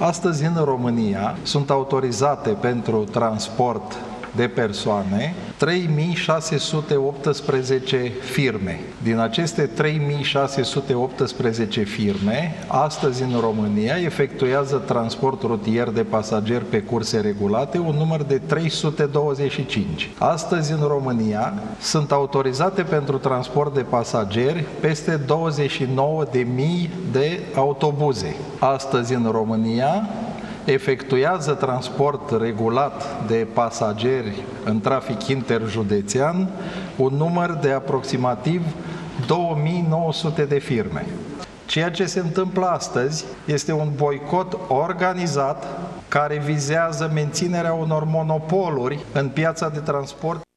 Astăzi în România sunt autorizate pentru transport de persoane 3618 firme. Din aceste 3618 firme, astăzi în România efectuează transport rutier de pasageri pe curse regulate un număr de 325. Astăzi în România sunt autorizate pentru transport de pasageri peste 29.000 de autobuze. Astăzi în România efectuează transport regulat de pasageri în trafic interjudețean un număr de aproximativ 2900 de firme. Ceea ce se întâmplă astăzi este un boicot organizat care vizează menținerea unor monopoluri în piața de transport.